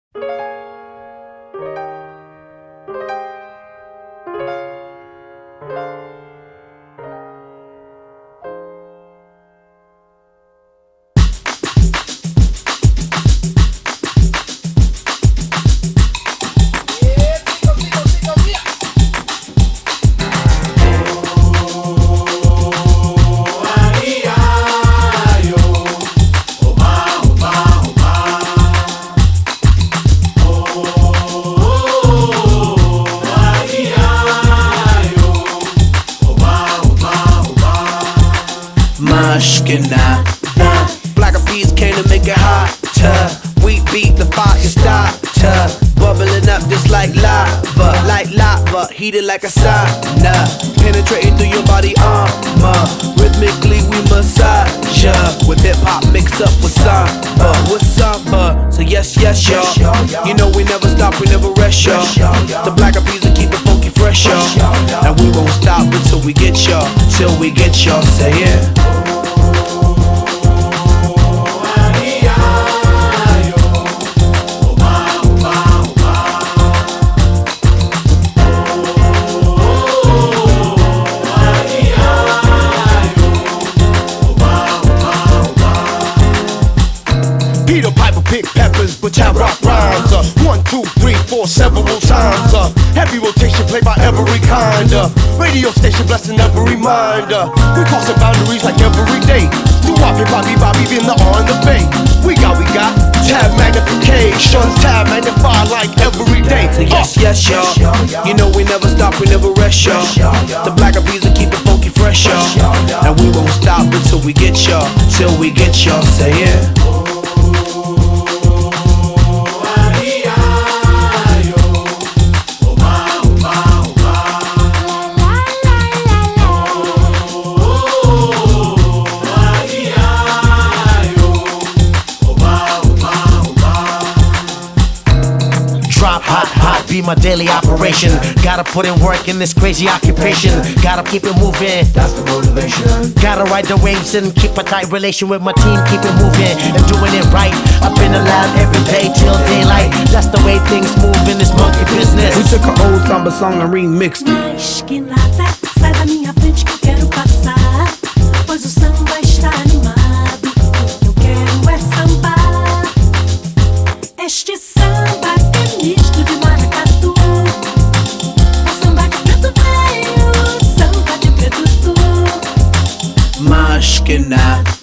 Mushkina. Black Eyed Peas came to make it hotter. We beat the fire starter, bubbling up just like lava, heated like a sauna, penetrating through your body armor. Rhythmically we massage ya, with hip hop mixed up with samba, So yes, y'all. You know we never stop, we never rest, y'all. The Black Eyed Peas will keep it funky fresh, y'all. And we won't stop until we get y'all, till we get y'all. Say yeah. Peter Piper picked peppers, but Chad rock rhymes. 1, 2, 3, 4, several times. Heavy rotation played by every kind. Radio station blessing every mind. We crossing boundaries like every day. Do Bobby, been the on the bay. We got tab magnification, tab magnify like every day. So yes, y'all. You know we never stop, we never rest, y'all. The Black Eyed Peas will keep it funky fresh, y'all. And we won't stop until we get y'all, till we get y'all. Say yeah. Drop hot, be my daily operation. Gotta put in work in this crazy occupation. Gotta keep it moving, that's the motivation. Gotta ride the waves and keep a tight relation with my team. Keep it moving and doing it right. Up in the lab every day till daylight. That's the way things move in this monkey business. We took an old samba song and remixed it. Mais que nada, sai da minha frente que eu quero passar. Pois o samba está animado. O que eu quero é sambar. Este samba que é misto de maracatu. É samba de preto velho, samba de preto tu. Mushkina.